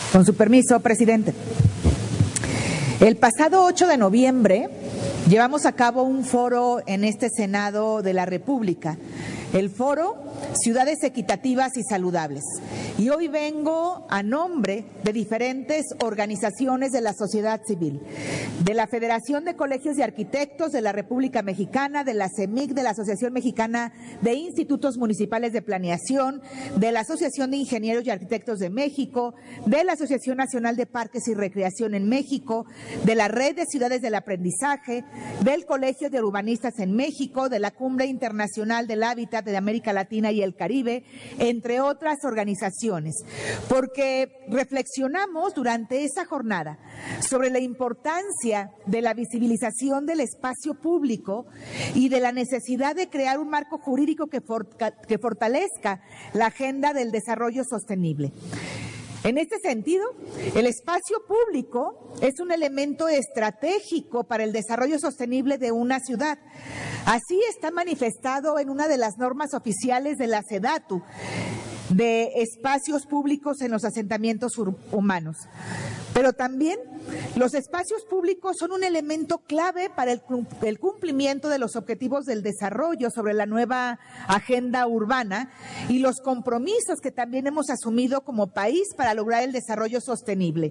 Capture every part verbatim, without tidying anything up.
Con su permiso, presidente. El pasado ocho de noviembre llevamos a cabo un foro en este Senado de la República, el foro Ciudades Equitativas y Saludables. Y hoy vengo a nombre de diferentes organizaciones de la sociedad civil, de la Federación de Colegios de Arquitectos de la República Mexicana, de la CEMIC, de la Asociación Mexicana de Institutos Municipales de Planeación, de la Asociación de Ingenieros y Arquitectos de México, de la Asociación Nacional de Parques y Recreación en México, de la Red de Ciudades del Aprendizaje, del Colegio de Urbanistas en México, de la Cumbre Internacional del Hábitat de América Latina y el Caribe, entre otras organizaciones, porque reflexionamos durante esa jornada sobre la importancia de la visibilización del espacio público y de la necesidad de crear un marco jurídico que, for que fortalezca la agenda del desarrollo sostenible. En este sentido, el espacio público es un elemento estratégico para el desarrollo sostenible de una ciudad. Así está manifestado en una de las normas oficiales de la SEDATU, de espacios públicos en los asentamientos humanos. Pero también los espacios públicos son un elemento clave para el, el cumplimiento de los objetivos del desarrollo sobre la nueva agenda urbana y los compromisos que también hemos asumido como país para lograr el desarrollo sostenible.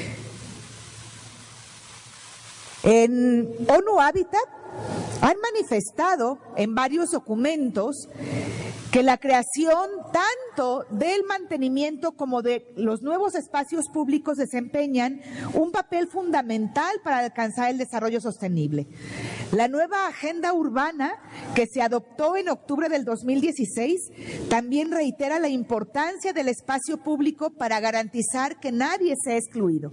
En ONU Hábitat han manifestado en varios documentos que la creación tanto del mantenimiento como de los nuevos espacios públicos desempeñan un papel fundamental para alcanzar el desarrollo sostenible. La nueva agenda urbana que se adoptó en octubre del dos mil dieciséis también reitera la importancia del espacio público para garantizar que nadie sea excluido.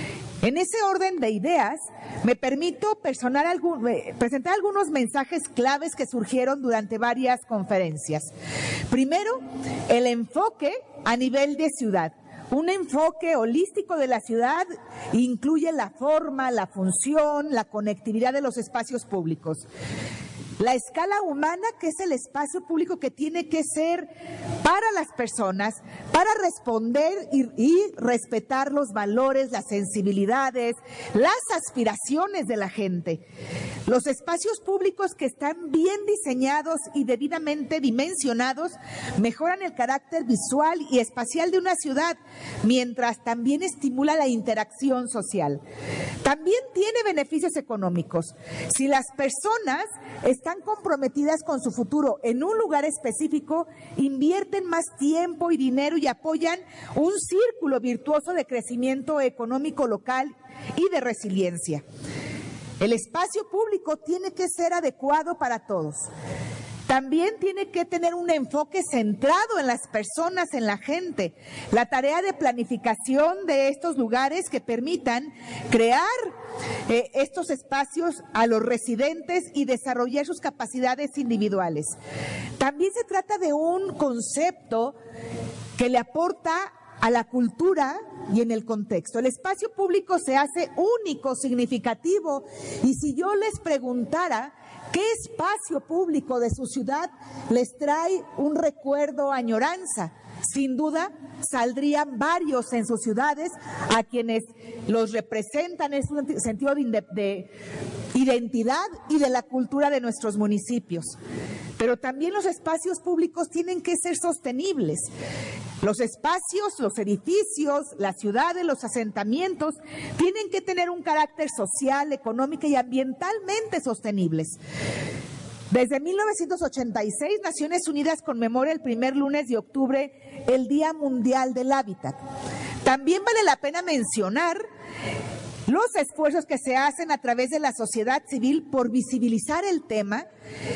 En ese orden de ideas, me permito personal algún, presentar algunos mensajes claves que surgieron durante varias conferencias. Primero, el enfoque a nivel de ciudad. Un enfoque holístico de la ciudad incluye la forma, la función, la conectividad de los espacios públicos. La escala humana, que es el espacio público que tiene que ser para las personas, para responder y, y respetar los valores, las sensibilidades, las aspiraciones de la gente. Los espacios públicos que están bien diseñados y debidamente dimensionados mejoran el carácter visual y espacial de una ciudad, mientras también estimula la interacción social. También tiene beneficios económicos. Si las personas están están comprometidas con su futuro en un lugar específico, invierten más tiempo y dinero y apoyan un círculo virtuoso de crecimiento económico local y de resiliencia. El espacio público tiene que ser adecuado para todos. También tiene que tener un enfoque centrado en las personas, en la gente. La tarea de planificación de estos lugares que permitan crear eh, estos espacios a los residentes y desarrollar sus capacidades individuales. También se trata de un concepto que le aporta a la cultura y en el contexto. El espacio público se hace único, significativo, y si yo les preguntara ¿qué espacio público de su ciudad les trae un recuerdo, añoranza? Sin duda, saldrían varios en sus ciudades a quienes los representan en un sentido de, de identidad y de la cultura de nuestros municipios. Pero también los espacios públicos tienen que ser sostenibles. Los espacios, los edificios, las ciudades, los asentamientos tienen que tener un carácter social, económico y ambientalmente sostenibles. Desde mil novecientos ochenta y seis, Naciones Unidas conmemora el primer lunes de octubre el Día Mundial del Hábitat. También vale la pena mencionar los esfuerzos que se hacen a través de la sociedad civil por visibilizar el tema,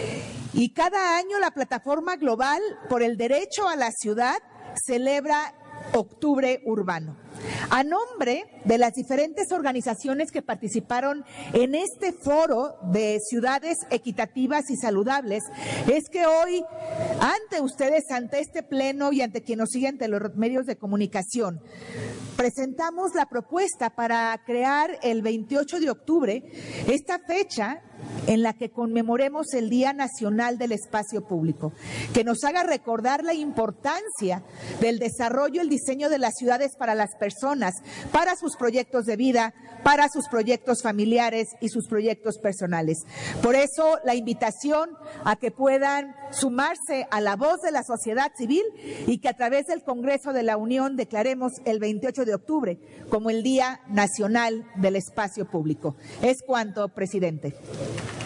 y cada año la Plataforma Global por el Derecho a la Ciudad celebra Octubre Urbano. A nombre de las diferentes organizaciones que participaron en este foro de ciudades equitativas y saludables, es que hoy, ante ustedes, ante este pleno y ante quienes nos siguen de los medios de comunicación, presentamos la propuesta para crear el veintiocho de octubre esta fecha en la que conmemoremos el Día Nacional del Espacio Público, que nos haga recordar la importancia del desarrollo y el diseño de las ciudades para las personas, para sus proyectos de vida, para sus proyectos familiares y sus proyectos personales. Por eso, la invitación a que puedan sumarse a la voz de la sociedad civil y que a través del Congreso de la Unión declaremos el veintiocho de octubre como el Día Nacional del Espacio Público. Es cuanto, presidente.